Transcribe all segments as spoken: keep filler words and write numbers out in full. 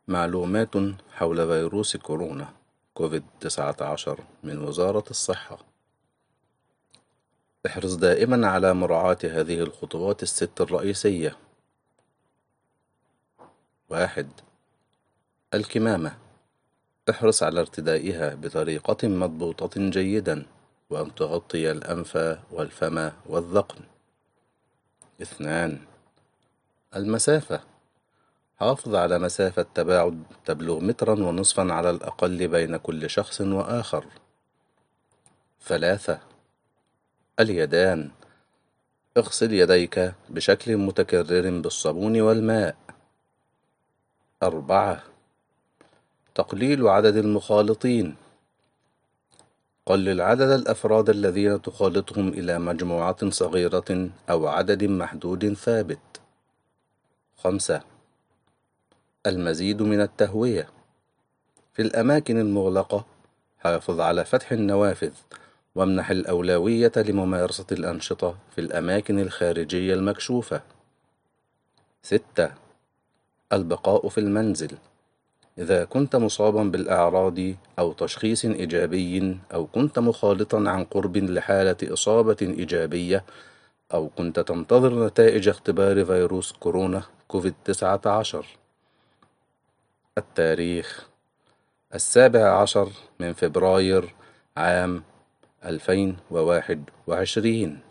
معلومات حول فيروس كورونا كوفيد تسعة عشر من وزارة الصحة. احرص دائما على مراعاة هذه الخطوات الست الرئيسية. واحد. الكمامة، احرص على ارتدائها بطريقة مضبوطة جيدا، وأن تغطي الأنف والفم والذقن. اثنان. المسافة، حافظ على مسافة تباعد تبلغ مترا ونصفا على الأقل بين كل شخص وآخر. ثلاثة. اليدان، اغسل يديك بشكل متكرر بالصابون والماء. أربعة. تقليل عدد المخالطين، قلل عدد الأفراد الذين تخالطهم إلى مجموعة صغيرة أو عدد محدود ثابت. خمسة. المزيد من التهوية، في الأماكن المغلقة حافظ على فتح النوافذ، وامنح الأولوية لممارسة الأنشطة في الأماكن الخارجية المكشوفة. ستة. البقاء في المنزل، إذا كنت مصابا بالأعراض أو تشخيص إيجابي، أو كنت مخالطا عن قرب لحالة إصابة إيجابية، أو كنت تنتظر نتائج اختبار فيروس كورونا كوفيد تسعة عشر. التاريخ: السابع عشر من فبراير عام ألفين وواحد وعشرين.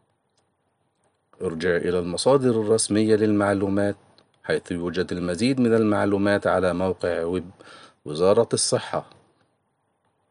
ارجع إلى المصادر الرسمية للمعلومات، حيث يوجد المزيد من المعلومات على موقع ويب وزارة الصحة.